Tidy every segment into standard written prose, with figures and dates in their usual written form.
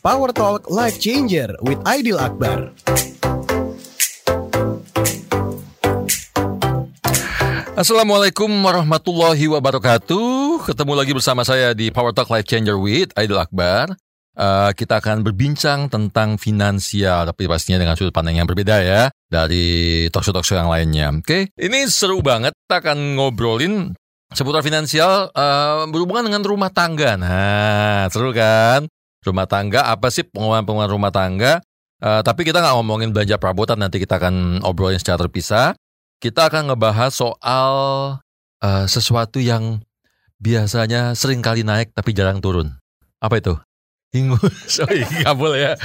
Power Talk Life Changer with Aidil Akbar. Assalamualaikum warahmatullahi wabarakatuh. Ketemu lagi bersama saya di Power Talk Life Changer with Aidil Akbar. Kita akan berbincang tentang finansial, tapi pastinya dengan sudut pandang yang berbeda ya dari talkshow yang lainnya. Oke, ini seru banget. Kita akan ngobrolin seputar finansial berhubungan dengan rumah tangga. Nah, seru kan? Rumah tangga, apa sih pengeluaran rumah tangga? Tapi kita nggak ngomongin belanja perabotan, nanti kita akan obrolin secara terpisah. Kita akan ngebahas soal sesuatu yang biasanya sering kali naik tapi jarang turun. Apa itu? Hingus. Oh iya, gak boleh ya.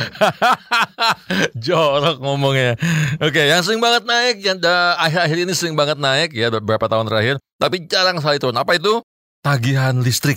Jorok ngomongnya. Oke, yang sering banget naik, yang akhir-akhir ini sering banget naik ya, beberapa tahun terakhir, tapi jarang sekali turun. Apa itu? Tagihan listrik.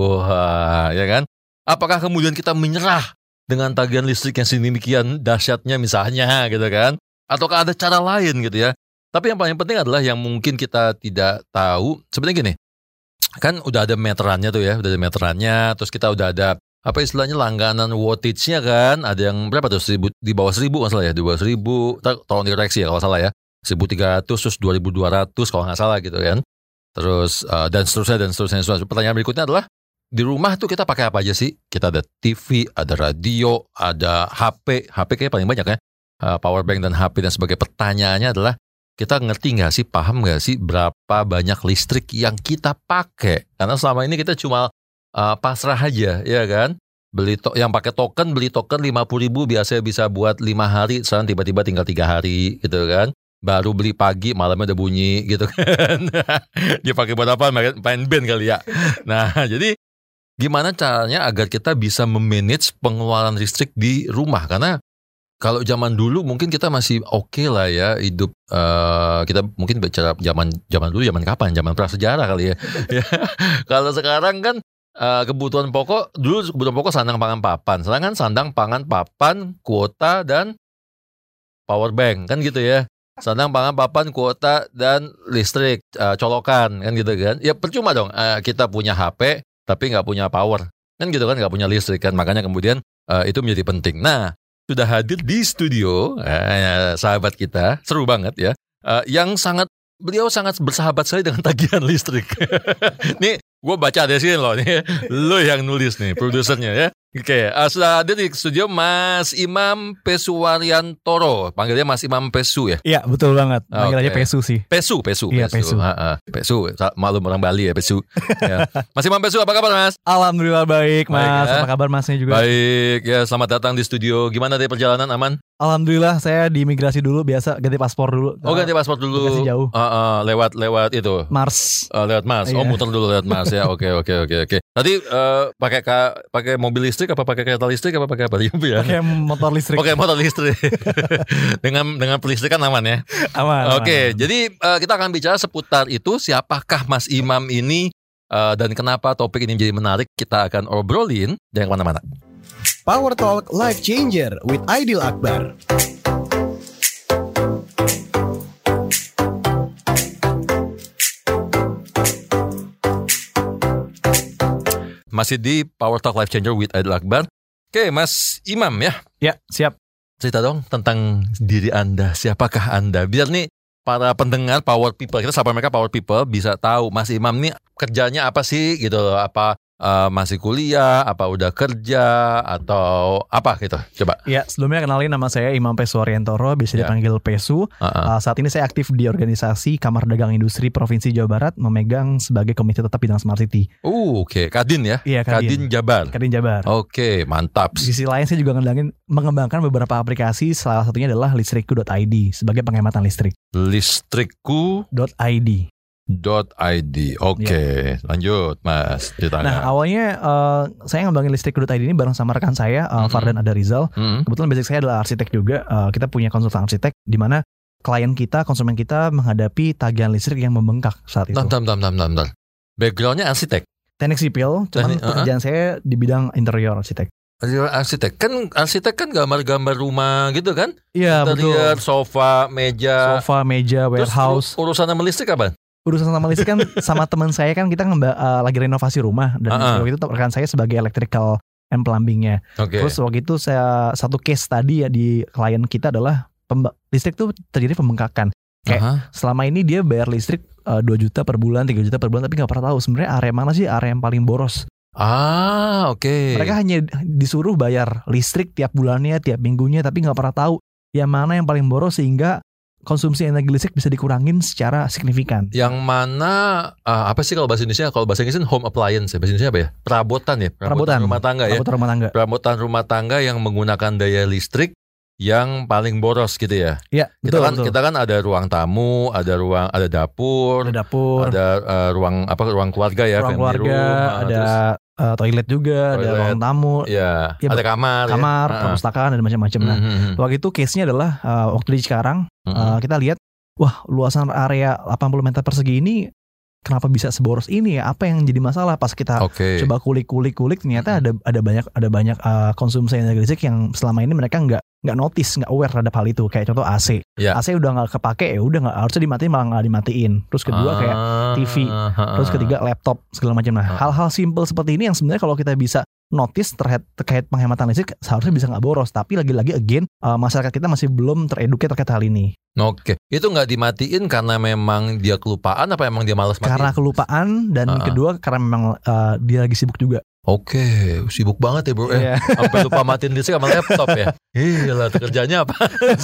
Wah, ya kan? Apakah kemudian kita menyerah dengan tagihan listrik yang sedemikian dahsyatnya misalnya gitu kan? Ataukah ada cara lain gitu ya? Tapi yang paling penting adalah yang mungkin kita tidak tahu. Sebenarnya gini, kan udah ada meterannya tuh ya, udah ada meterannya, terus kita udah ada apa istilahnya langganan wattage-nya kan, ada yang berapa tuh, 1000, di bawah 1000 nggak salah ya, di bawah 1000, tolong dikoreksi ya kalau salah ya, 1300 terus 2200 kalau nggak salah gitu kan, terus dan seterusnya. Pertanyaan berikutnya adalah di rumah tuh kita pakai apa aja sih? Kita ada TV, ada radio, ada HP kayak paling banyak ya, power bank dan HP dan sebagai pertanyaannya adalah kita ngerti nggak sih, paham nggak sih berapa banyak listrik yang kita pakai? Karena selama ini kita cuma pasrah aja, ya kan? Yang pakai token, beli token 50.000 biasanya bisa buat 5 hari, sekarang tiba-tiba tinggal 3 hari, gitu kan? Baru beli pagi, malamnya udah bunyi, gitu kan? Dia pakai buat apa? Main band kali ya. Nah, jadi gimana caranya agar kita bisa memanage pengeluaran listrik di rumah? Karena kalau zaman dulu mungkin kita masih oke lah ya hidup, kita mungkin bicara zaman dulu, zaman kapan? Zaman prasejarah kali ya. Kalau sekarang kan kebutuhan pokok, dulu kebutuhan pokok sandang pangan papan. Sekarang kan sandang pangan papan, kuota dan power bank kan gitu ya. Sandang pangan papan, kuota dan listrik, colokan kan gitu kan. Ya percuma dong kita punya HP tapi nggak punya power kan gitu kan, nggak punya listrik kan. Makanya kemudian itu menjadi penting. Nah, sudah hadir di studio sahabat kita, seru banget ya, beliau sangat bersahabat sekali dengan tagihan listrik. Nih gue baca dari sini loh, nih lo yang nulis nih, produsernya ya. Oke, sudah hadir di studio Mas Imam Pesuwaryantoro, panggilnya Mas Imam Pesu ya? Iya, betul banget, panggil aja Pesu sih. Pesu. Iya, Pesu. Pesu, malum orang Bali ya, Pesu. Ya. Mas Imam Pesu, apa kabar Mas? Alhamdulillah baik Mas, baik, ya? Apa kabar Masnya juga? Baik, ya selamat datang di studio. Gimana deh perjalanan, aman? Alhamdulillah, saya di imigrasi dulu, biasa ganti paspor dulu. Oh, ganti paspor dulu. Imigrasi jauh. Lewat itu. Mars. Lewat Mars. Oh, muter dulu lewat Mars ya. Oke. Tadi pakai mobil listrik apa pakai kereta listrik apa pakai apa? Pakai motor listrik. Oke, motor listrik. dengan pelistrikan aman ya. Aman. Oke, jadi kita akan bicara seputar itu, siapakah Mas Imam ini dan kenapa topik ini menjadi menarik. Kita akan obrolin, jangan kemana-mana. Power Talk Life Changer with Aidil Akbar. Masih di Power Talk Life Changer with Aidil Akbar. Oke, Mas Imam ya. Ya, siap. Cerita dong tentang diri Anda. Siapakah Anda? Biar nih para pendengar Power People, kita sapa mereka Power People, bisa tahu Mas Imam nih kerjanya apa sih gitu loh. Apa masih kuliah, apa udah kerja, atau apa gitu. Coba. Ya, sebelumnya kenalin, nama saya Imam Pesuwaryantoro, bisa dipanggil Pesu. Saat ini saya aktif di organisasi Kamar Dagang Industri Provinsi Jawa Barat, memegang sebagai komite tetap bidang Smart City. Oke. Kadin ya? Iya, Kadin Jabar. Oke, mantap. Di sisi lain saya juga mengembangkan beberapa aplikasi, salah satunya adalah listrikku.id sebagai penghematan listrik. Listrikku.id. Oke, lanjut Mas ceritanya. Nah, awalnya saya ngembangin listrikku.id ini bareng sama rekan saya, Fardan Adarizal. Kebetulan basic saya adalah arsitek juga. Kita punya konsultan arsitek di mana klien kita, konsumen kita menghadapi tagihan listrik yang membengkak saat itu. Bentar. Backgroundnya arsitek? Teknik sipil, cuman pekerjaan saya di bidang interior arsitek. Arsitek kan gambar-gambar rumah gitu kan? Iya, betul. Sofa, meja, warehouse. Terus urusan sama listrik apa? Urusan sama listrik kan sama teman saya kan, kita lagi renovasi rumah dan waktu itu rekan saya sebagai electrical and plumbingnya. Oke. Terus waktu itu satu case tadi ya di klien kita adalah listrik tuh terjadi pembengkakan. Kayak selama ini dia bayar listrik 2 juta per bulan, 3 juta per bulan, tapi gak pernah tahu sebenarnya area mana sih area yang paling boros. Oke. Mereka hanya disuruh bayar listrik tiap bulannya, tiap minggunya, tapi gak pernah tahu yang mana yang paling boros sehingga konsumsi energi listrik bisa dikurangin secara signifikan. Yang mana apa sih kalau bahasa Indonesia? Kalau bahasa Inggris home appliance ya. Bahasa Indonesia apa ya? Perabotan ya. Perabotan rumah tangga ya. Perabotan rumah tangga yang menggunakan daya listrik yang paling boros gitu ya. Iya, betul. Kita kan ada ruang tamu, ada dapur, ada ruang keluarga ya, ruang keluarga, room, ada toilet juga, ada ruang tamu, ya ada kamar, perpustakaan dan macam-macam. Nah, waktu itu case-nya adalah waktu di Cikarang, kita lihat, wah luasan area 80 meter persegi ini kenapa bisa seboros ini ya? Apa yang jadi masalah? Pas kita coba kulik ternyata ada banyak konsumsi energi listrik yang selama ini mereka nggak notice, nggak aware terhadap hal itu. Kayak contoh AC. AC udah nggak kepake ya udah nggak harusnya dimatiin, malah nggak dimatiin. Terus kedua kayak TV, terus ketiga laptop segala macam. Nah, hal-hal simple seperti ini yang sebenarnya kalau kita bisa notice terkait penghematan listrik seharusnya bisa nggak boros. Tapi lagi-lagi masyarakat kita masih belum tereduket terkait hal ini. Oke, itu nggak dimatiin karena memang dia kelupaan apa emang dia malas matiin? Karena kelupaan dan kedua karena memang dia lagi sibuk juga. Oke, sibuk banget ya bro. Sampai lupa matiin listrik sama laptop ya. Gila, kerjanya apa?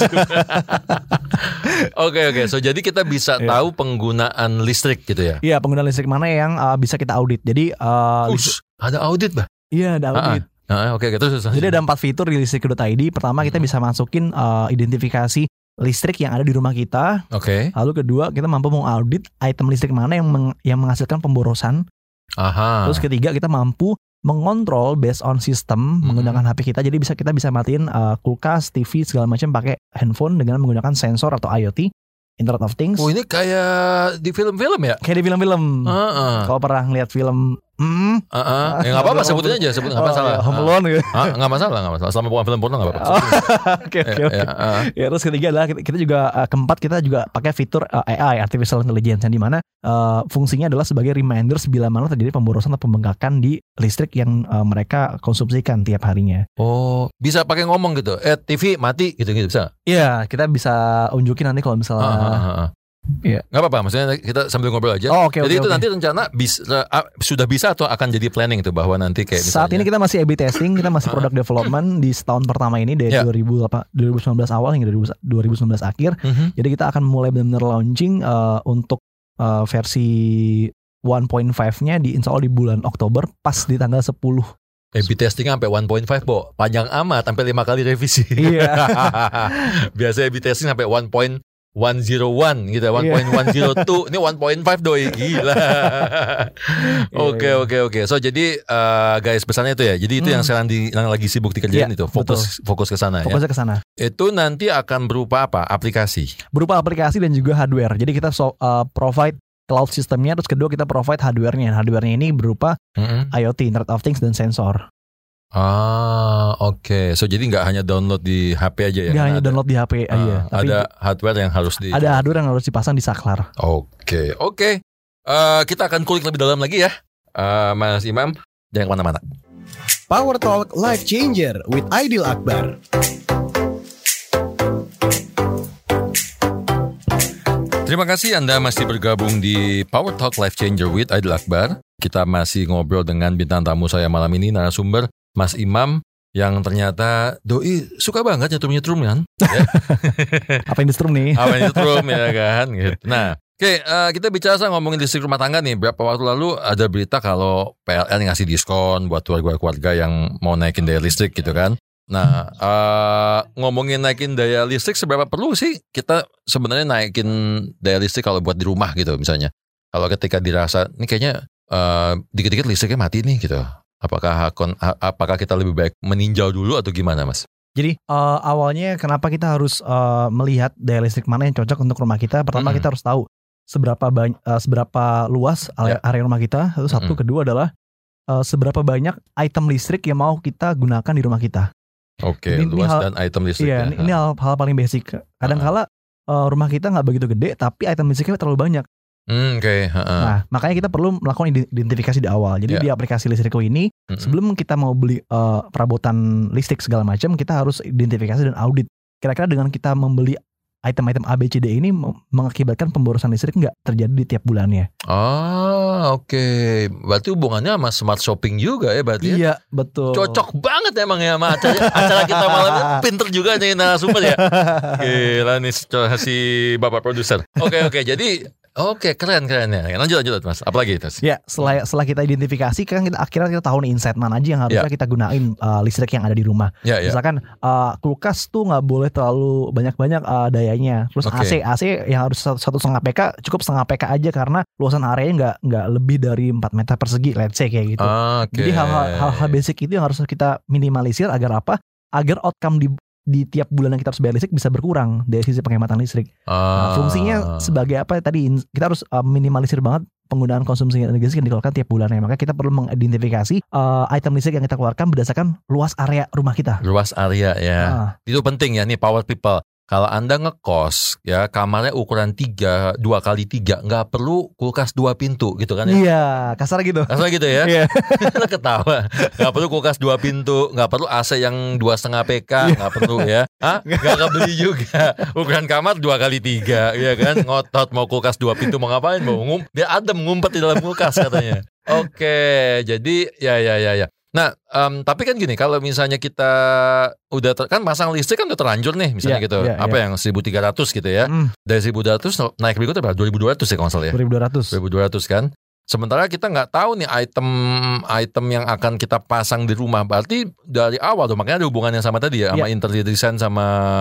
Oke. So jadi kita bisa tahu penggunaan listrik gitu ya? Iya, penggunaan listrik mana yang bisa kita audit. Jadi ada audit bah? Iya, ada audit. Oke, terus. Jadi ada 4 fitur di listrik.id. Pertama kita bisa masukin identifikasi listrik yang ada di rumah kita. Lalu kedua kita mampu mengaudit item listrik mana yang menghasilkan pemborosan. Terus ketiga kita mampu mengontrol based on system menggunakan HP kita. Jadi kita bisa matiin kulkas, TV segala macam pakai handphone dengan menggunakan sensor atau IoT, Internet of Things. Oh, ini kayak di film-film ya? Kayak di film-film. Kalau pernah ngeliat film ya nggak apa-apa, sebutin aja, nggak masalah. Home Alone gitu. Nggak masalah. Selama bukan film porno nggak apa-apa. Oke. Ya, terus ketiga adalah kita juga keempat kita juga pakai fitur AI, Artificial Intelligence, yang dimana fungsinya adalah sebagai reminders bila mana terjadi pemborosan atau pembengkakan di listrik yang mereka konsumsikan tiap harinya. Oh, bisa pakai ngomong gitu. TV mati gitu bisa? Iya, kita bisa unjukin nanti kalau misalnya. Iya, nggak apa-apa. Maksudnya kita sambil ngobrol aja. Jadi itu nanti rencana sudah bisa atau akan jadi planning itu bahwa nanti kayak misalnya. Saat ini kita masih A/B testing, kita masih product development di setahun pertama ini dari 2019 awal hingga 2019 akhir. Jadi kita akan mulai benar-benar launching untuk versi 1.5-nya di insya Allah di bulan Oktober pas di tanggal 10. A/B testing sampai 1.5, Bo. Panjang amat, sampai 5 kali revisi. Iya. Biasanya A/B testing sampai 1.101 gitu, 1.102. Ini 1.5 doi, gila. Oke. So jadi guys, pesannya itu ya. Jadi itu yang sekarang yang lagi sibuk dikerjain itu. Fokus ke sana ya. Fokusnya ke sana. Itu nanti akan berupa apa? Aplikasi. Berupa aplikasi dan juga hardware. Jadi kita provide cloud systemnya, terus kedua kita provide hardware-nya. Hardware-nya ini berupa IoT, Internet of Things dan sensor. Oke. So jadi nggak hanya download di HP aja ya? Nggak hanya download di HP aja. Tapi ada hardware yang harus Ada hardware yang harus dipasang di saklar. Oke. Kita akan kulik lebih dalam lagi ya, Mas Imam. Jangan kemana-mana. Power Talk Life Changer with Aidil Akbar. Terima kasih Anda masih bergabung di Power Talk Life Changer with Aidil Akbar. Kita masih ngobrol dengan bintang tamu saya malam ini, narasumber Mas Imam, yang ternyata doi suka banget nyetrum kan? Ya. Apa yang di-strum nih? Apa yang di-strum ya kan? Gitu. Nah, kita bicara ngomongin listrik rumah tangga nih. Berapa waktu lalu ada berita kalau PLN ngasih diskon buat keluarga yang mau naikin daya listrik gitu kan? Nah, ngomongin naikin daya listrik, seberapa perlu sih kita sebenarnya naikin daya listrik kalau buat di rumah gitu misalnya? Kalau ketika dirasa ini kayaknya dikit-dikit listriknya mati nih gitu. Apakah kita lebih baik meninjau dulu atau gimana, Mas? Jadi awalnya kenapa kita harus melihat daya listrik mana yang cocok untuk rumah kita? Pertama kita harus tahu seberapa luas area rumah kita. Itu satu. Kedua adalah seberapa banyak item listrik yang mau kita gunakan di rumah kita. Oke, luas dan item listrik. Iya, ini hal paling basic. Kadang-kala rumah kita nggak begitu gede, tapi item listriknya terlalu banyak. Oke. Nah, makanya kita perlu melakukan identifikasi di awal. Jadi di aplikasi Listrikku ini, sebelum kita mau beli perabotan listrik segala macam, kita harus identifikasi dan audit. Kira-kira dengan kita membeli item-item A, B, C, D ini mengakibatkan pemborosan listrik nggak terjadi di tiap bulannya. Oke. Berarti hubungannya sama smart shopping juga ya berarti. Iya, betul. Cocok banget emang ya sama acara kita malam ini. Pinter juga nih narasumber ya. Gila nih si Bapak produser. Oke. Jadi keren ya. Lanjut Mas. Apalagi itu? Ya, setelah kita identifikasi kan akhirnya kita tahu nih insight mana aja yang harusnya kita gunain listrik yang ada di rumah. Misalkan kulkas tuh nggak boleh terlalu banyak dayanya. Terus AC yang harus 1,5 PK cukup 0,5 PK aja karena luasan areanya nggak lebih dari 4 meter persegi, let's say kayak gitu. Jadi hal-hal basic itu yang harus kita minimalisir agar apa? Agar outcome di tiap bulan yang kita harus bayar listrik bisa berkurang dari sisi penghematan listrik. Nah, fungsinya sebagai apa tadi, kita harus minimalisir banget penggunaan konsumsi energi listrik yang dikeluarkan tiap bulannya. Maka kita perlu mengidentifikasi item listrik yang kita keluarkan berdasarkan luas area rumah kita. Luas area ya. Itu penting ya nih power people. Kalau Anda ngekos ya kamarnya ukuran 2x3, nggak perlu kulkas 2 pintu gitu kan ya. Iya, kasar gitu. Kasar gitu ya. Iya. Ketawa. Nggak perlu kulkas 2 pintu, nggak perlu AC yang 2,5 PK, nggak perlu ya. Nggak kebeli juga. Ukuran kamar 2x3 ya kan. Ngotot mau kulkas 2 pintu mau ngapain? Dia adem ngumpet di dalam kulkas katanya. Oke, jadi ya. Nah, tapi kan gini, kalau misalnya kita udah kan pasang listrik kan udah terlanjur nih, misalnya gitu. Apa yang 1.300 gitu ya. Dari 1.200 naik berikutnya berapa? 2.200 ya kalau nggak salah ya. 2.200 kan. Sementara kita nggak tahu nih item yang akan kita pasang di rumah. Berarti dari awal tuh, makanya ada hubungannya sama tadi ya, sama interior design sama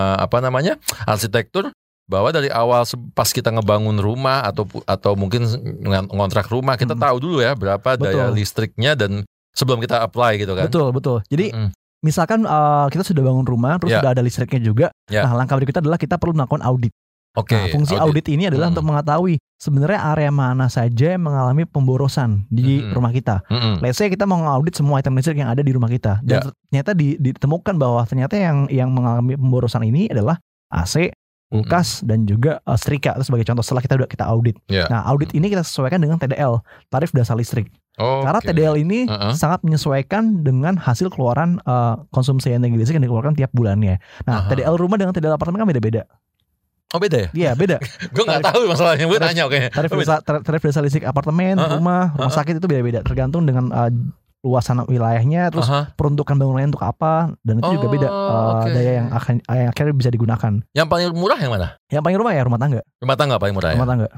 arsitektur. Bahwa dari awal pas kita ngebangun rumah atau mungkin ngontrak rumah, kita tahu dulu ya berapa daya listriknya dan sebelum kita apply gitu kan. Betul. Jadi misalkan kita sudah bangun rumah, terus sudah ada listriknya juga. Nah, langkah berikutnya adalah kita perlu melakukan audit. Nah, fungsi audit ini adalah untuk mengetahui sebenarnya area mana saja yang mengalami pemborosan di rumah kita. Let's say kita mau ngaudit semua item listrik yang ada di rumah kita, dan ternyata ditemukan bahwa ternyata yang mengalami pemborosan ini adalah AC, kulkas dan juga setrika. Itu sebagai contoh setelah kita audit. Nah, audit ini kita sesuaikan dengan TDL, tarif dasar listrik. Karena TDL ini sangat menyesuaikan dengan hasil keluaran konsumsi energi listrik yang dikeluarkan tiap bulannya. Nah, TDL rumah dengan TDL apartemen kan beda-beda. Oh, beda ya? Iya, beda. Gue nggak tahu masalahnya, gue nanya kayaknya. Tarif dasar listrik apartemen, rumah sakit itu beda-beda tergantung dengan luasan wilayahnya, terus peruntukan bangunannya untuk apa, dan itu juga beda daya yang akhirnya bisa digunakan. Yang paling murah yang mana? Yang paling murah ya rumah tangga. Rumah tangga paling murah ya? Rumah tangga.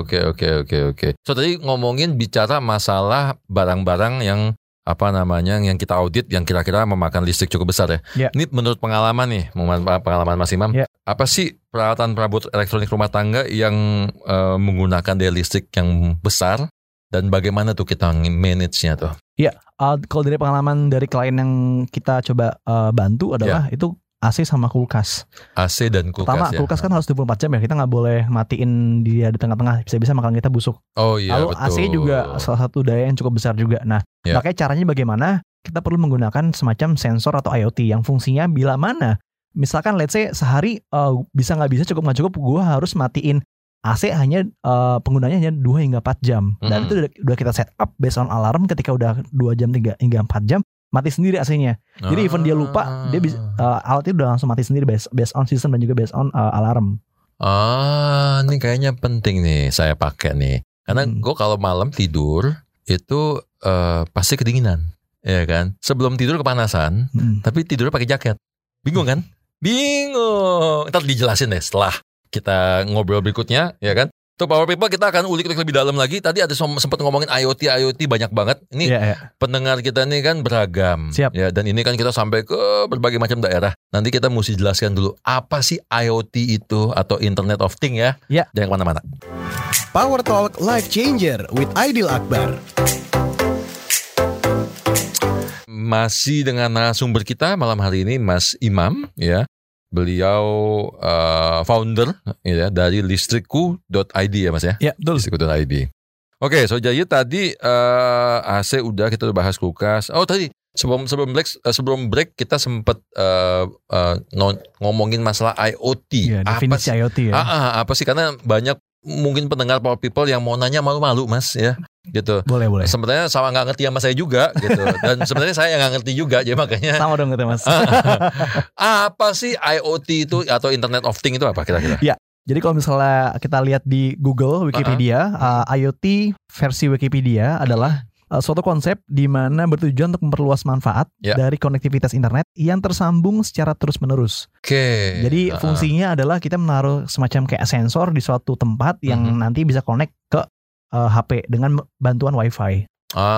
Oke. So tadi ngomongin bicara masalah barang-barang yang yang kita audit yang kira-kira memakan listrik cukup besar ya. Ini menurut pengalaman Mas Imam, apa sih peralatan-perabot elektronik rumah tangga yang menggunakan daya listrik yang besar dan bagaimana tuh kita manage-nya tuh? Kalau dari pengalaman dari klien yang kita coba bantu adalah itu AC sama kulkas. AC dan kulkas. Pertama, kulkas kan harus 24 jam ya. Kita nggak boleh matiin dia di tengah-tengah. Bisa-bisa makanan kita busuk. Oh iya, lalu betul. AC juga salah satu daya yang cukup besar juga. Nah, makanya caranya bagaimana? Kita perlu menggunakan semacam sensor atau IoT yang fungsinya bila mana. Misalkan let's say sehari bisa nggak bisa, cukup nggak cukup, gue harus matiin AC hanya penggunanya hanya 2 hingga 4 jam. Dan itu udah kita set up based on alarm ketika udah 2 jam 3 hingga 4 jam mati sendiri AC-nya. Jadi even dia lupa, dia alat itu udah langsung mati sendiri based on system dan juga based on alarm. Ini kayaknya penting nih saya pakai nih. Karena gue kalau malam tidur itu pasti kedinginan, ya kan? Sebelum tidur kepanasan, tapi tidurnya pakai jaket. Bingung kan? Bingung. Ntar dijelasin deh setelah kita ngobrol berikutnya, ya kan? Tuh Power People kita akan ulik lebih dalam lagi. Tadi ada sempat ngomongin IoT banyak banget. Ini pendengar kita ini kan beragam. Siap. Ya, dan ini kan kita sampai ke berbagai macam daerah. Nanti kita mesti jelaskan dulu apa sih IoT itu atau Internet of Things ya. Jangan kemana-mana. Power Talk Life Changer with Aidil Akbar. Masih dengan narasumber kita malam hari ini Mas Imam ya. Beliau founder ya, dari listrikku.id ya Mas ya? Ya, betul. Listrikku.id. Oke, so jadi tadi AC udah kita udah bahas kulkas. Oh tadi sebelum break kita sempat ngomongin masalah IoT. Ya, definisi IoT ya. Apa sih? Karena banyak mungkin pendengar Power People yang mau nanya malu-malu Mas ya gitu. Boleh. Sebenarnya sama nggak ngerti sama saya juga gitu. Dan sebenarnya saya nggak ngerti juga, jadi makanya. Sama dong gitu Mas. Apa sih IoT itu atau Internet of Things itu apa kira-kira? Ya. Jadi kalau misalnya kita lihat di Google, Wikipedia, IoT versi Wikipedia adalah suatu konsep di mana bertujuan untuk memperluas manfaat dari konektivitas internet yang tersambung secara terus-menerus. Oke. Jadi fungsinya adalah kita menaruh semacam kayak sensor di suatu tempat yang nanti bisa connect ke HP dengan bantuan WiFi.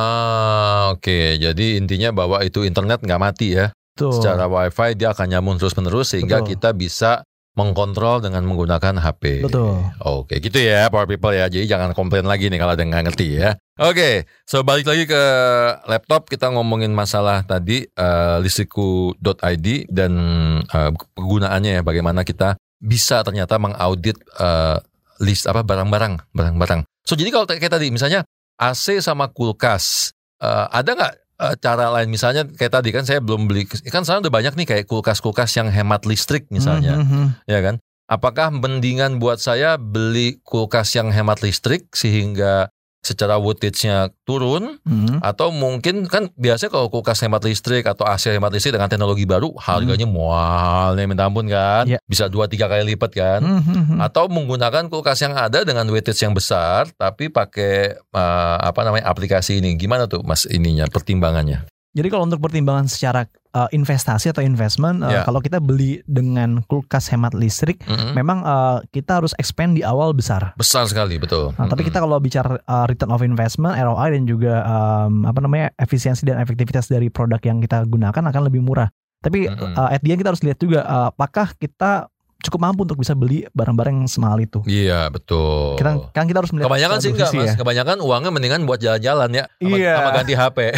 Oke. Jadi intinya bahwa itu internet nggak mati ya. Betul. Secara WiFi dia akan nyambung terus-menerus sehingga kita bisa mengkontrol dengan menggunakan HP. Betul. Oke, gitu ya Power People ya. Jadi jangan komplain lagi nih kalau ada yang nggak ngerti ya. Oke, so balik lagi ke laptop. Kita ngomongin masalah tadi listrikku.id dan penggunaannya ya. Bagaimana kita bisa ternyata mengaudit list barang-barang. So jadi kalau kayak tadi misalnya AC sama kulkas, ada nggak cara lain misalnya kayak tadi kan saya belum beli, kan sekarang udah banyak nih kayak kulkas-kulkas yang hemat listrik misalnya, ya kan? Apakah mendingan buat saya beli kulkas yang hemat listrik sehingga secara wattage-nya turun, atau mungkin kan biasanya kalau kulkas hemat listrik atau AC hemat listrik dengan teknologi baru harganya mualnya minta ampun kan, bisa 2-3 kali lipat kan, atau menggunakan kulkas yang ada dengan wattage yang besar tapi pakai aplikasi ini, gimana tuh Mas ininya pertimbangannya? Jadi kalau untuk pertimbangan secara investasi atau investment, kalau kita beli dengan kulkas hemat listrik, memang kita harus expand di awal besar. Besar sekali, betul. Tapi kita kalau bicara return of investment, ROI dan juga efisiensi dan efektivitas dari produk yang kita gunakan akan lebih murah. Tapi at the end kita harus lihat juga apakah kita cukup mampu untuk bisa beli barang-barang yang semahal itu. Iya, betul. Kita harus melihat. Kebanyakan sih enggak, Mas. Kebanyakan uangnya mendingan buat jalan-jalan ya, sama ganti HP.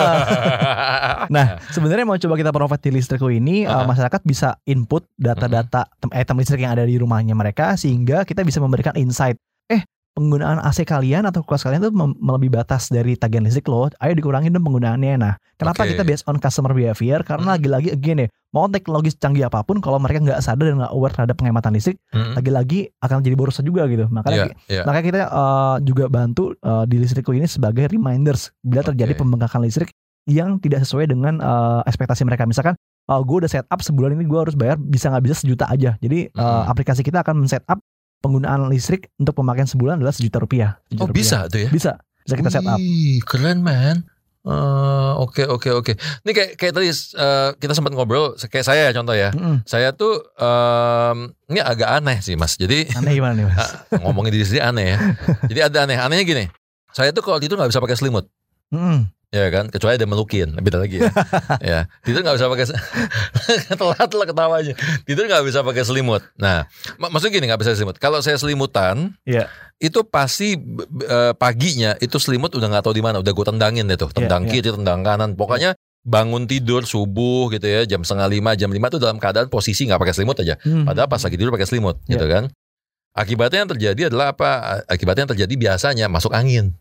Nah, sebenarnya mau coba kita provide di listrikku ini, masyarakat bisa input data-data item listrik yang ada di rumahnya mereka, sehingga kita bisa memberikan insight. Penggunaan AC kalian atau kulkas kalian itu melebihi batas dari tagihan listrik loh. Ayo dikurangin dong penggunaannya. Nah, kenapa kita based on customer behavior? Karena lagi-lagi again mau teknologi canggih apapun, kalau mereka nggak sadar dan nggak aware terhadap penghematan listrik, lagi-lagi akan jadi boros juga gitu. Makanya kita juga bantu di listrikku ini sebagai reminders bila terjadi pembengkakan listrik yang tidak sesuai dengan ekspektasi mereka. Misalkan gue udah set up sebulan ini gue harus bayar bisa nggak bisa $1 juta aja. Jadi aplikasi kita akan men-set up penggunaan listrik untuk pemakaian sebulan adalah $1 juta. Bisa tuh ya? Bisa kita set up. Keren man. Oke. Ini kayak tadi kita sempat ngobrol, kayak saya contoh ya. Saya tuh ini agak aneh sih Mas. Jadi aneh gimana nih Mas? Ngomongin diri sendiri aneh ya. Jadi ada anehnya gini. Saya tuh kalau tidur nggak bisa pakai selimut. Ya kan, kecuali ada melukin, beda lagi ya. Ya, tidur nggak bisa pakai telat ketawanya. Tidur nggak bisa pakai selimut. Nah, maksudnya gini nggak bisa selimut. Kalau saya selimutan, itu pasti paginya itu selimut udah nggak tahu di mana, udah gue tendangin deh tuh, tendang kiri, tendang kanan. Pokoknya bangun tidur subuh gitu ya, jam 4:30, jam 5 tuh dalam keadaan posisi nggak pakai selimut aja. Padahal pas lagi tidur pakai selimut, gitu kan. Akibatnya yang terjadi adalah apa? Akibatnya yang terjadi biasanya masuk angin.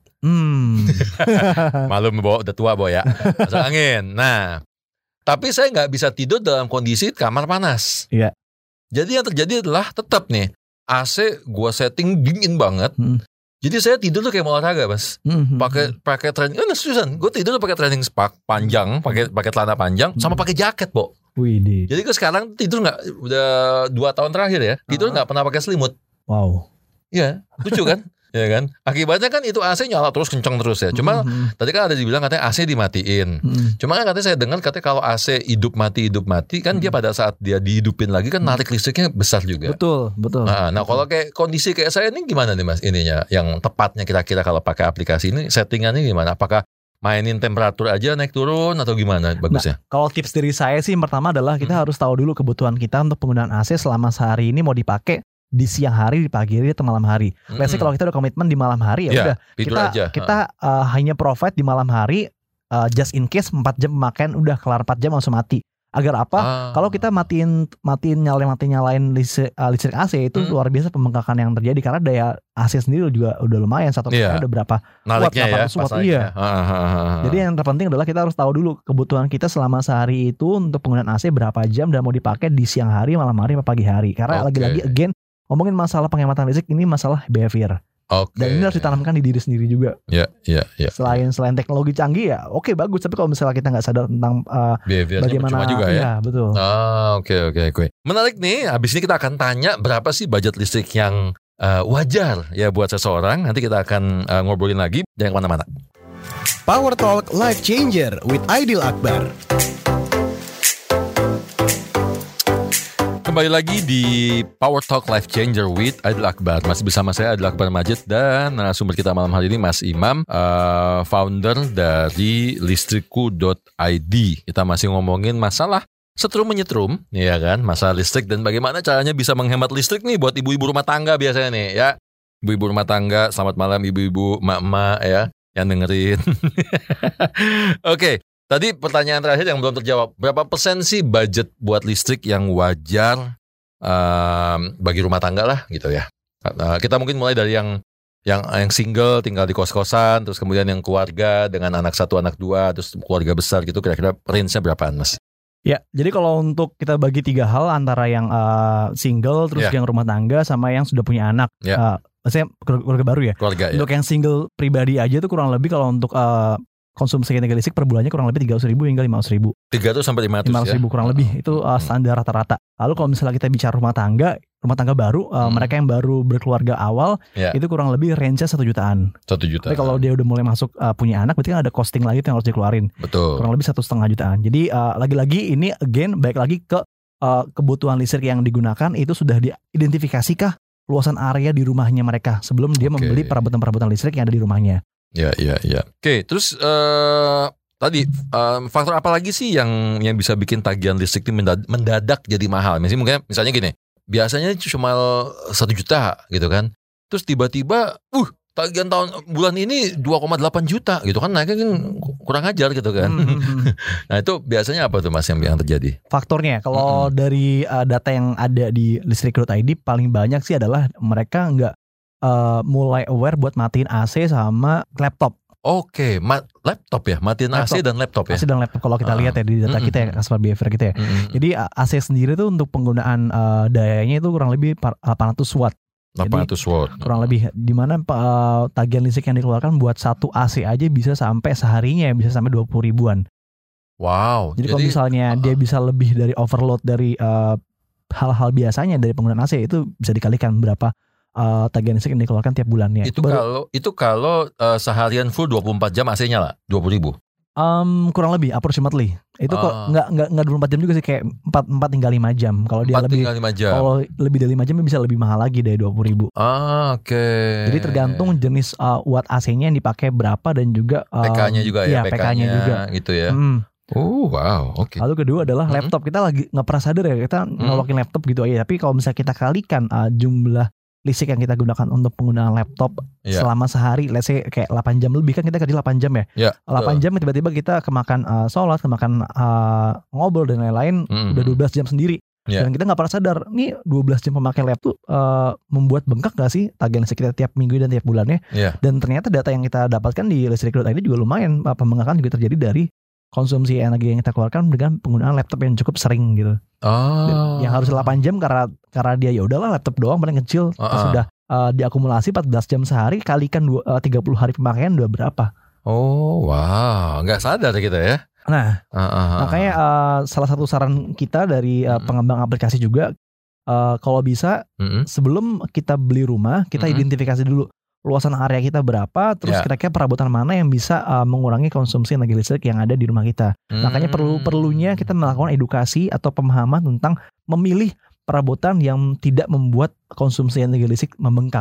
Malum Bo, udah tua Bo ya. Masuk angin. Nah, tapi saya nggak bisa tidur dalam kondisi kamar panas. Jadi yang terjadi adalah tetap nih AC gua setting dingin banget. Jadi saya tidur tuh kayak mau olahraga Mas. Pakai training. Seriusan, gue tidur tuh pakai training spak panjang, pakai celana panjang, sama pakai jaket Bo. Jadi gue sekarang tidur nggak, udah 2 tahun terakhir ya, tidur nggak pernah pakai selimut. Wow. Iya, lucu kan? Ya kan, akibatnya kan itu AC nyala terus, kencang terus ya. Cuma tadi kan ada dibilang katanya AC dimatiin. Cuma kan katanya saya dengar katanya kalau AC hidup mati kan dia pada saat dia dihidupin lagi kan narik listriknya besar juga. Betul. Nah kalau kayak kondisi kayak saya ini gimana nih Mas ininya, yang tepatnya kira-kira kalau pakai aplikasi ini settingannya gimana? Apakah mainin temperatur aja naik turun atau gimana bagusnya? Nah, kalau tips dari saya sih pertama adalah kita harus tahu dulu kebutuhan kita untuk penggunaan AC selama sehari ini mau dipakai di siang hari, di pagi hari, atau malam hari. Let's say kalau kita udah komitmen di malam hari ya udah kita hanya provide di malam hari just in case 4 jam pemakaian udah kelar 4 jam langsung mati. Agar apa? Kalau kita matiin nyalain listrik AC itu luar biasa pembengkakan yang terjadi karena daya AC sendiri juga udah lumayan udah berapa watt, 800 watt. Jadi yang terpenting adalah kita harus tahu dulu kebutuhan kita selama sehari itu untuk penggunaan AC berapa jam dan mau dipakai di siang hari, malam hari, atau pagi hari. Karena lagi-lagi again ngomongin masalah penghematan listrik, ini masalah behavior. Oke. Dan ini harus ditanamkan di diri sendiri juga. Ya. Selain teknologi canggih ya, oke bagus. Tapi kalau misalnya kita nggak sadar tentang bagaimana juga ya. Iya, betul. Oke. Menarik nih. Habis ini kita akan tanya berapa sih budget listrik yang wajar ya buat seseorang. Nanti kita akan ngobrolin lagi. Jangan kemana-mana. Power Talk Life Changer with Aidil Akbar. Kembali lagi di Power Talk Life Changer with Aidil Akbar. Masih bersama saya Aidil Akbar Majid dan narasumber kita malam hari ini Mas Imam, founder dari listrikku.id. Kita masih ngomongin masalah setrum menyetrum, ya kan, masalah listrik dan bagaimana caranya bisa menghemat listrik nih buat ibu-ibu rumah tangga biasanya nih ya. Ibu-ibu rumah tangga, selamat malam ibu-ibu, emak-emak ya yang dengerin. Oke. Tadi pertanyaan terakhir yang belum terjawab, berapa persen sih budget buat listrik yang wajar bagi rumah tangga lah gitu ya? Kita mungkin mulai dari yang single tinggal di kos-kosan, terus kemudian yang keluarga dengan anak 1, anak 2, terus keluarga besar gitu, kira-kira range-nya berapaan Mas? Ya, jadi kalau untuk kita bagi 3 hal antara yang single, terus yang rumah tangga, sama yang sudah punya anak. Maksudnya keluarga baru ya? Keluarga, untuk yang single pribadi aja tuh kurang lebih kalau untuk konsumsi energi listrik per bulannya kurang lebih 300.000 hingga 500.000. 300 sampai 500 ya? 500.000 kurang lebih, itu standar rata-rata. Lalu kalau misalnya kita bicara rumah tangga baru, mereka yang baru berkeluarga awal, itu kurang lebih range-nya 1 jutaan. 1 juta. Tapi kalau dia udah mulai masuk punya anak, berarti kan ada costing lagi yang harus dikeluarin. Betul. Kurang lebih 1,5 jutaan. Jadi lagi-lagi ini baik lagi ke kebutuhan listrik yang digunakan itu sudah diidentifikasi luasan area di rumahnya mereka sebelum dia membeli perabotan-perabotan listrik yang ada di rumahnya. Ya. Oke, terus tadi faktor apa lagi sih yang bisa bikin tagihan listrik ini mendadak jadi mahal? Misalnya gini, biasanya cuma 1 juta gitu kan, terus tiba-tiba tagihan bulan ini 2,8 juta gitu kan, naiknya kan kurang ajar gitu kan. Nah itu biasanya apa tuh Mas yang terjadi? Faktornya kalau dari data yang ada di listrik.id paling banyak sih adalah mereka nggak mulai aware buat matiin AC sama laptop. Oke, laptop ya, matiin laptop. AC dan laptop ya. AC dan laptop kalau kita lihat ya di data kita ya, customer behavior kita ya. Jadi AC sendiri tuh untuk penggunaan dayanya itu kurang lebih 800 watt. 800 watt. Kurang lebih di mana tagihan listrik yang dikeluarkan buat satu AC aja bisa sampai seharinya bisa sampai 20 ribuan. Wow. Jadi kalau misalnya dia bisa lebih dari overload dari hal-hal biasanya dari penggunaan AC, itu bisa dikalikan berapa tagihan listrik yang dikeluarkan tiap bulannya. Itu kalau seharian full 24 jam AC-nya lah 20 ribu. Kurang lebih approximately. Itu kok enggak 24 jam juga sih, kayak 4 hingga 5 jam. Kalau dia kalau lebih dari 5 jam bisa lebih mahal lagi dari 20 ribu. Oke. Jadi tergantung jenis watt AC-nya yang dipakai berapa dan juga PK-nya juga ya, PK-nya juga gitu ya. Wow, oke. Lalu kedua adalah laptop. Kita lagi nggak pernah sadar ya, kita nolokin laptop gitu aja. Tapi kalau misalnya kita kalikan jumlah listrik yang kita gunakan untuk penggunaan laptop selama sehari, let's say kayak 8 jam lebih, kan kita kerja 8 jam ya. 8 jam tiba-tiba kita kemakan sholat, kemakan ngobrol dan lain-lain, udah 12 jam sendiri. Dan kita gak pernah sadar, nih 12 jam memakai laptop membuat bengkak gak sih tagihan listrik kita tiap minggu dan tiap bulannya. Dan ternyata data yang kita dapatkan di listrik.id juga lumayan, pembengkakan juga terjadi dari konsumsi energi yang kita keluarkan dengan penggunaan laptop yang cukup sering gitu. Yang harus 8 jam karena dia ya udahlah laptop doang paling kecil, sudah diakumulasi 14 jam sehari kalikan 30 hari pemakaian udah berapa. Oh wow, nggak sadar kita ya. Nah, makanya salah satu saran kita dari pengembang aplikasi juga, kalau bisa sebelum kita beli rumah, kita identifikasi dulu luasan area kita berapa, terus kira-kira perabotan mana yang bisa mengurangi konsumsi energi listrik yang ada di rumah kita. Makanya perlunya kita melakukan edukasi atau pemahaman tentang memilih perabotan yang tidak membuat konsumsi energi listrik membengkak.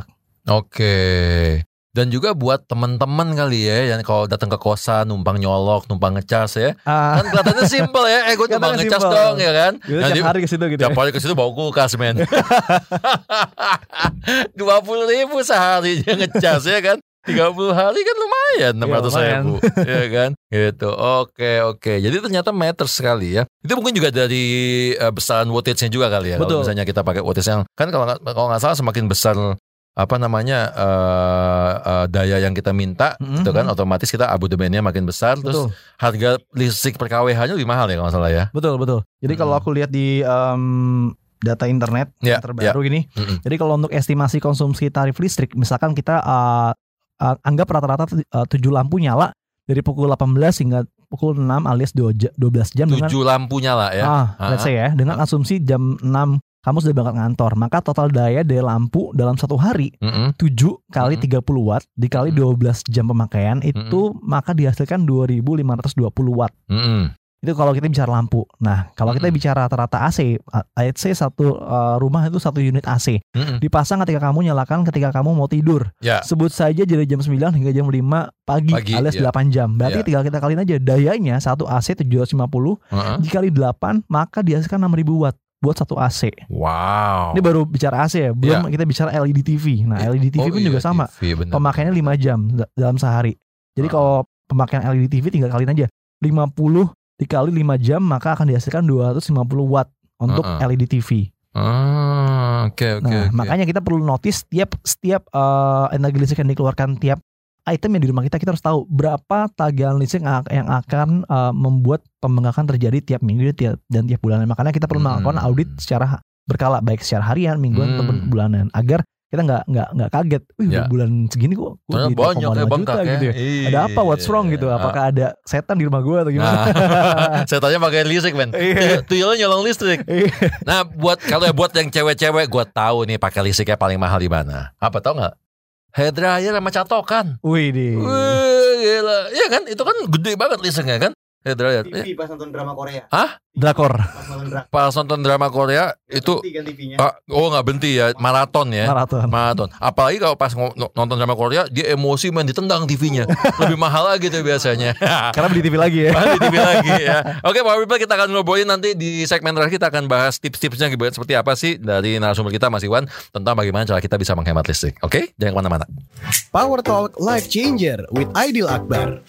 Oke. Dan juga buat teman-teman kali ya, yang kalau datang ke kosan numpang nyolok, numpang ngecas ya, kan kelihatannya simple ya, gue numpang ngecas dong ya kan. Tiap hari ke situ gitu. Tiap hari ke situ bawa kulkas men. 20 ribu sehari ngecas ya kan. 30 hari kan lumayan 600 ribu ya kan gitu. Oke. Jadi ternyata meter sekali ya. Itu mungkin juga dari besaran wattage-nya juga kali ya. Kalau misalnya kita pakai wattage yang kan kalau nggak salah semakin besar daya yang kita minta gitu kan, otomatis kita abodemennya makin besar. Terus harga listrik per kWh-nya lebih mahal ya kalau nggak salah ya. Betul. Jadi kalau aku lihat di data internet Ya, terbaru gini. Mm-mm. Jadi kalau untuk estimasi konsumsi tarif listrik, misalkan kita anggap rata-rata 7 lampu nyala dari pukul 18 hingga pukul 6 alias 12 jam 7 dengan lampu nyala ya. let's say ya, dengan asumsi jam 6 kamu sudah berangkat ngantor, maka total daya dari lampu dalam satu hari 7 kali 30 watt dikali 12 jam pemakaian itu maka dihasilkan 2.520 watt. Itu kalau kita bicara lampu. Nah, kalau kita bicara rata-rata AC, let's say satu rumah itu 1 unit AC. Dipasang ketika kamu nyalakan ketika kamu mau tidur. Ya. Sebut saja dari jam 9 hingga jam 5 pagi alias 8 jam. Berarti tinggal kita kaliin aja dayanya satu AC 750 dikali 8 maka dihasilkan 6.000 watt buat satu AC. Wow. Ini baru bicara AC ya, belum kita bicara LED TV. Nah, LED TV pun juga sama. TV, pemakaiannya 5 jam dalam sehari. Jadi kalau pemakaian LED TV tinggal kaliin aja 50 dikali 5 jam maka akan dihasilkan 250 watt untuk LED TV. Oke. Makanya kita perlu notice setiap energi listrik yang dikeluarkan tiap item yang di rumah kita harus tahu berapa tagihan listrik yang akan membuat pembengkakan terjadi tiap minggu dan tiap bulan. Makanya kita perlu melakukan audit secara berkala, baik secara harian, mingguan ataupun bulanan, agar kita nggak kaget. Bulan segini kok banyak ya bengkak gitu ya. Ada apa? What's wrong gitu? Apakah ada setan di rumah gue atau gimana? Setannya pakai listrik, men. Tuyulnya nyolong listrik. Nah, buat yang cewek-cewek, gue tahu nih pakai listriknya paling mahal di mana. Apa tau nggak? Hair dryer sama catokan. Wih, gila. Iya kan? Itu kan gede banget listriknya kan? Hair dryer. TV pas nonton drama Korea. Drakor. Pas nonton drama Korea itu nggak berhenti ya, maraton ya. Maraton. Apalagi kalau pas nonton drama Korea dia emosi main ditendang TV-nya. Lebih mahal lagi tuh biasanya. Karena beli TV lagi ya. Beli TV lagi ya. Oke, Power People, kita akan ngobrolin nanti di segmen terakhir. Kita akan bahas tips-tipsnya seperti apa sih dari narasumber kita Mas Iwan tentang bagaimana cara kita bisa menghemat listrik. Oke, jangan kemana-mana. Power Talk Life Changer with Aidil Akbar.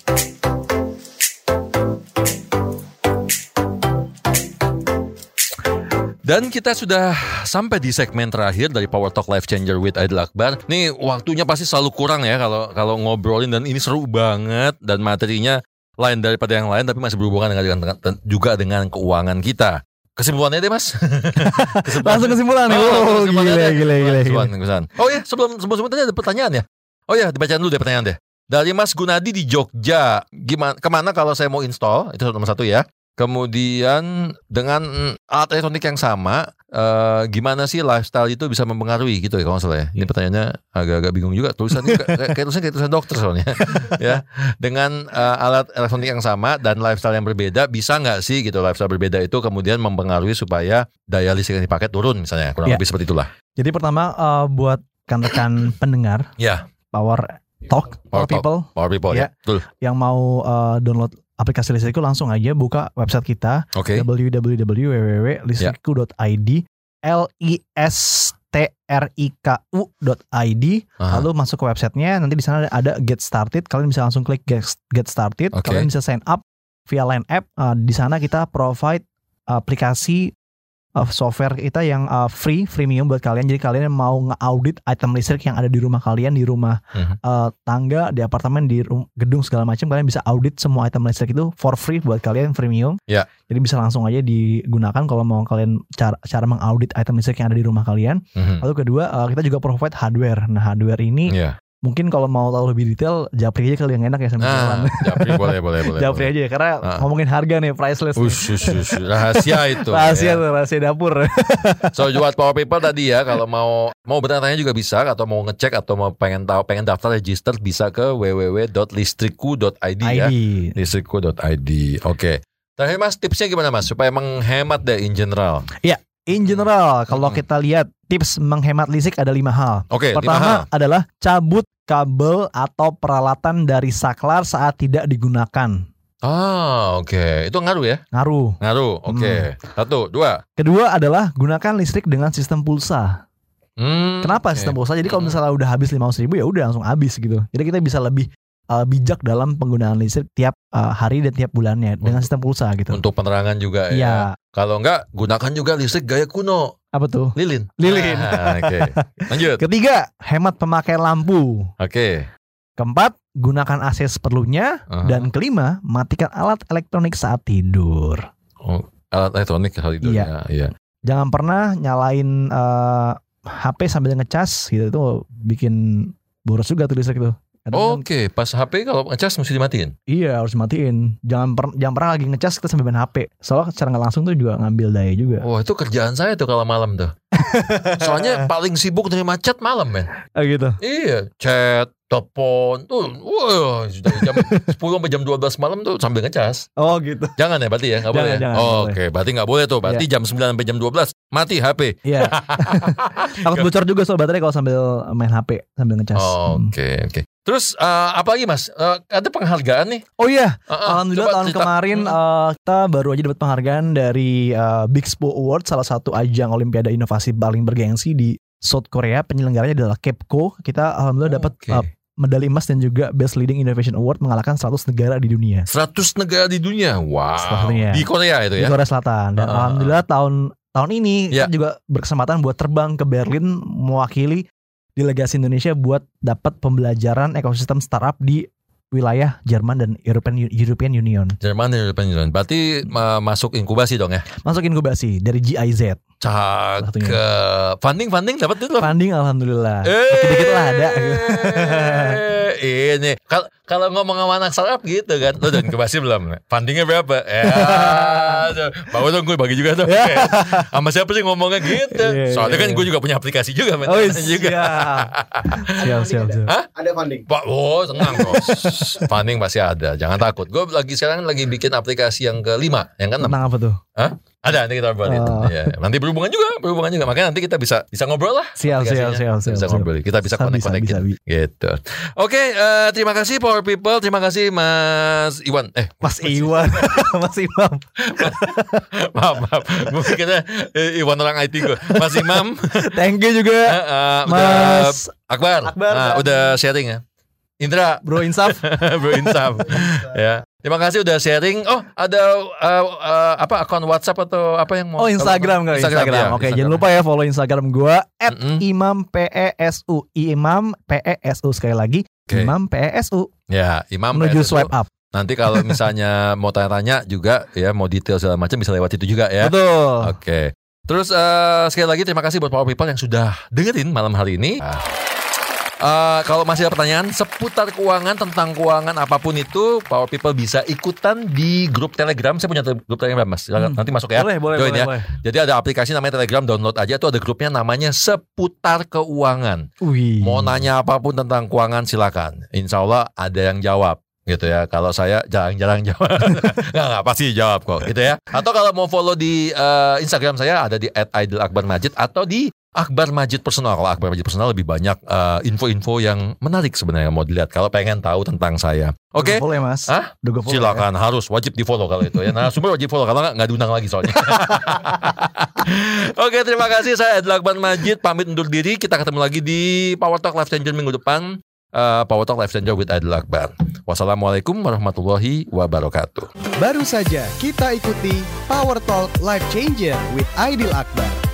Dan kita sudah sampai di segmen terakhir dari Power Talk Life Changer with Aidil Akbar. Nih waktunya pasti selalu kurang ya kalau ngobrolin, dan ini seru banget dan materinya lain daripada yang lain, tapi masih berhubungan juga dengan keuangan kita. Kesimpulannya deh, Mas. Langsung kesimpulan nih. Gila. Oh ya, sebelum tadi ada pertanyaan ya. Oh ya, dibacain dulu deh pertanyaan deh. Dari Mas Gunadi di Jogja. Kemana kalau saya mau install? Itu nomor 1 ya. Kemudian dengan alat elektronik yang sama, gimana sih lifestyle itu bisa mempengaruhi gitu ya kalau nggak salah ya. Ini pertanyaannya agak-agak bingung juga. Tulisannya kayak tulisan dokter soalnya. Ya, dengan alat elektronik yang sama dan lifestyle yang berbeda, bisa nggak sih gitu lifestyle berbeda itu kemudian mempengaruhi supaya daya listrik yang dipakai turun misalnya, kurang lebih seperti itulah. Jadi pertama buat rekan-rekan pendengar, Power Talk, Power People ya, betul. Yang mau download aplikasi listrikku, langsung aja buka website kita, www.listrikku.id, listriku.id, lalu masuk ke websitenya, nanti di sana ada Get Started, kalian bisa langsung klik Get Started, kalian bisa sign up via Line App, di sana kita provide aplikasi software kita yang freemium buat kalian. Jadi kalian yang mau nge-audit item listrik yang ada di rumah kalian, di rumah tangga, di apartemen, di gedung segala macam, kalian bisa audit semua item listrik itu for free buat kalian, premium. Jadi bisa langsung aja digunakan kalau mau kalian cara mengaudit item listrik yang ada di rumah kalian. Lalu kedua, kita juga provide hardware. Nah, hardware ini mungkin kalau mau tahu lebih detail, japri aja kali yang enak ya sama Japri boleh. Japri aja ya, karena ngomongin harga nih, priceless. Rahasia itu. Rahasia dapur. So buat Power People tadi ya, kalau mau bertanya juga bisa, atau mau ngecek atau mau pengen daftar register, bisa ke www.listrikku.id ya. Listrikku.id. Oke. Terakhir Mas, tipsnya gimana Mas supaya menghemat deh in general? Iya. In general, kalau kita lihat tips menghemat listrik ada 5 hal. Pertama adalah cabut kabel atau peralatan dari saklar saat tidak digunakan. Itu ngaruh ya? Ngaruh. Oke. 1, 2. Kedua adalah gunakan listrik dengan sistem pulsa. Kenapa sistem pulsa? Jadi kalau misalnya udah habis 500.000 ya udah langsung habis gitu. Jadi kita bisa lebih bijak dalam penggunaan listrik tiap hari dan tiap bulannya dengan sistem pulsa gitu. Untuk penerangan juga ya. Kalau enggak, gunakan juga listrik gaya kuno. Apa tuh? Lilin. Oke. Lanjut. Ketiga, hemat pemakaian lampu. Keempat, gunakan AC seperlunya. Dan kelima, matikan alat elektronik saat tidur. Alat elektronik saat tidur. Iya. Jangan pernah nyalain HP sambil ngecas gitu, itu bikin boros juga tuh listrik tuh. Oke, pas HP kalau ngecas mesti dimatiin. Iya, harus dimatiin. Jangan pernah lagi ngecas kita sambil main HP. Soalnya secara nggak langsung tuh juga ngambil daya juga. Oh, itu kerjaan saya tuh kalau malam tuh. Soalnya paling sibuk dari macet malam, men. Gitu. Iya, chat, telepon tuh, wah, sudah jam 10 sampai jam 12 malam tuh sambil ngecas. Oh gitu. Jangan ya, berarti ya, nggak boleh. Jangan, Oke, berarti nggak boleh tuh. Berarti jam 9 sampai jam 12 mati HP. Iya. Takut bocor juga soal baterai kalau sambil main HP sambil ngecas. Oke. Terus apa lagi Mas? Ada penghargaan nih? Oh iya, alhamdulillah tahun kemarin kita baru aja dapat penghargaan dari Big Expo Award, salah satu ajang olimpiade inovasi paling bergengsi di South Korea. Penyelenggaranya adalah KEPCO. Kita alhamdulillah dapat medali emas dan juga Best Leading Innovation Award, mengalahkan 100 negara di dunia. 100 negara di dunia? Wow. Di Korea itu ya? Di Korea Selatan. Dan alhamdulillah tahun ini kita juga berkesempatan buat terbang ke Berlin mewakili delegasi Indonesia buat dapat pembelajaran ekosistem startup di wilayah Jerman dan European Union. Jerman dan European Union. Berarti masuk inkubasi dong ya? Masuk inkubasi dari GIZ. Cakep. Funding dapat dulu. Funding alhamdulillah. Dikit-dikit lah ada. Ini kalau ngomong sama anak startup gitu kan, lo udah inkubasi belum? Fundingnya berapa? Bawa dong, gue bagi juga tuh. Sama siapa sih ngomongnya gitu? Soalnya kan gue juga punya aplikasi juga. Oh siap. Hah? Ada funding? Oh tenang bos. Funding pasti ada, jangan takut. Gue sekarang lagi bikin aplikasi yang ke-5, yang ke-6. Tentang apa tuh? Hah? Ada, nanti kita buat itu. Ya, nanti berhubungan juga. Makanya nanti kita bisa ngobrol lah. Siap. Bisa ngobrol. Kita bisa connect gitu. Oke, terima kasih Power People. Terima kasih Mas Iwan. Mas Iwan. Mas Imam. Maaf. Mungkin kita Iwan orang IT gue. Mas Imam. Thank you juga. Mas Akbar. Udah sharing ya. Indra, Bro Insaf. Ya. Terima kasih udah sharing. Oh, ada akun WhatsApp atau apa yang mau? Instagram. Ya, Oke, jangan lupa ya follow Instagram gua @imampesu. Imam PESU sekali lagi. Imam PESU. Ya, Imam menuju PESU. swipe up. Nanti kalau misalnya mau tanya-tanya juga ya, mau detail segala macam bisa lewat itu juga ya. Betul. Oke. Terus sekali lagi terima kasih buat Power People yang sudah dengerin malam hari ini. Kalau masih ada pertanyaan seputar keuangan, tentang keuangan apapun itu, Power People bisa ikutan di grup Telegram. Saya punya grup Telegram Mas, nanti masuk ya. Boleh. Jadi ada aplikasi namanya Telegram, download aja. Tuh ada grupnya namanya Seputar Keuangan. Mau nanya apapun tentang keuangan silakan. Insya Allah ada yang jawab gitu ya. Kalau saya jarang jawab. Nggak pasti jawab kok gitu ya. Atau kalau mau follow di Instagram saya ada di @aidilakbarmajid atau di Akbar Majid Personal. Kalau Akbar Majid Personal lebih banyak info-info yang menarik sebenarnya mau dilihat kalau pengen tahu tentang saya. Oke? Follow ya Mas. Silakan ya? Harus wajib di follow kalau itu ya. Nah, sumber wajib follow kalau nggak diundang lagi soalnya. Oke, terima kasih. Saya Aidil Akbar Majid pamit undur diri. Kita ketemu lagi di Power Talk Life Changer minggu depan. Power Talk Life Changer with Aidil Akbar. Wassalamualaikum warahmatullahi wabarakatuh. Baru saja kita ikuti Power Talk Life Changer with Aidil Akbar.